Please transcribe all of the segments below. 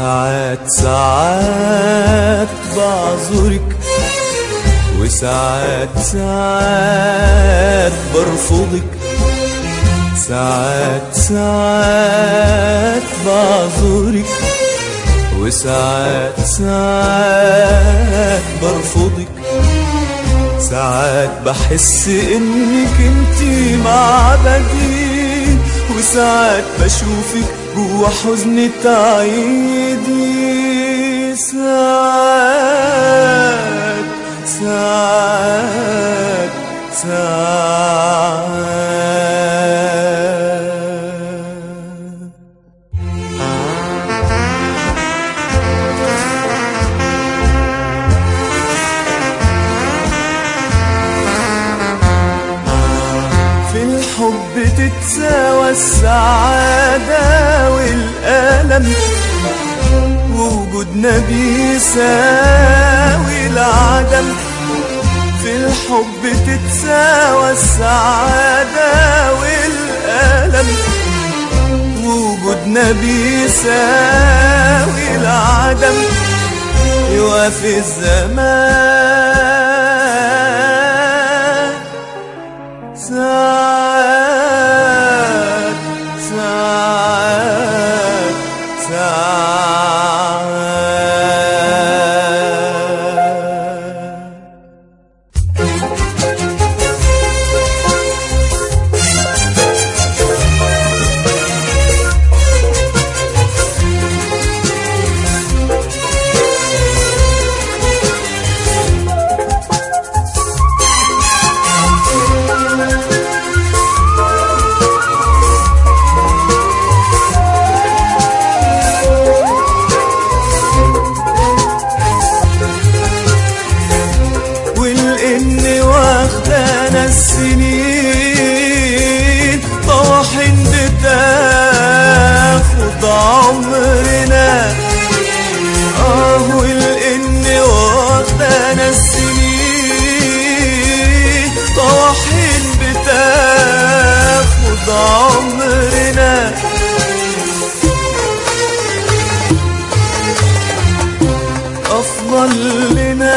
ساعات بعذرك، وساعات برفضك. ساعات بعذرك، وساعات برفضك. ساعات بحس انك انتي معبدي، وساعات بشوفك جوا حزني تعيدي. ساعات ساعات ساعات في الحب تتساوى السعادة والألم، ووجودنا بيساوي العدم. في الحب تتساوى السعادة والألم، ووجودنا بيساوي العدم. يوافي الزمان ساعات ساعات ساعات. السنين طواحين بتاخد عمرنا، والإن واخدانا السنين طواحين بتاخد عمرنا. أفضل لنا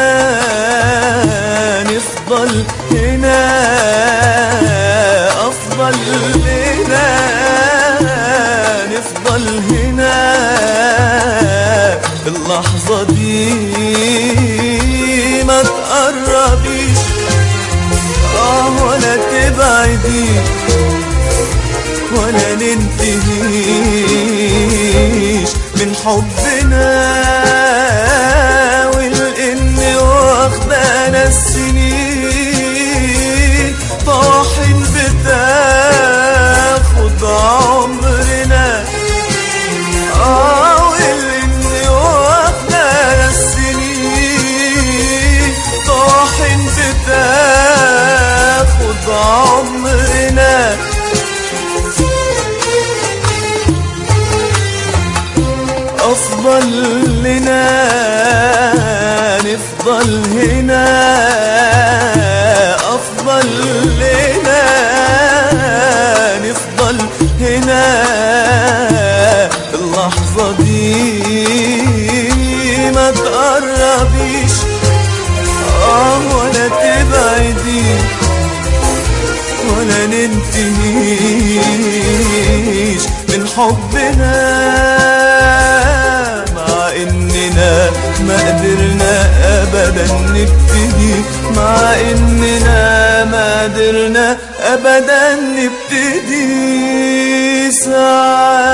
نفضل هنا، أفضل لنا نفضل هنا. اللحظة دي ما تقربيش ولا تبعدي، ولا ننتهيش من حبنا. والإن واخدانا السنين طواحين بتاخد عمرنا. والإن واخدانا السنين طواحين بتاخد عمرنا. أفضل لنا نفضل هنا، أفضل لنا نفضل هنا. اللحظة دي ما تقربيش ولا تبعدي، ولا ننتهيش من حبنا. مع إننا ما قدرنا أبدا نبتدي، مع إننا ما قدرنا أبدا نبتدي. ساعات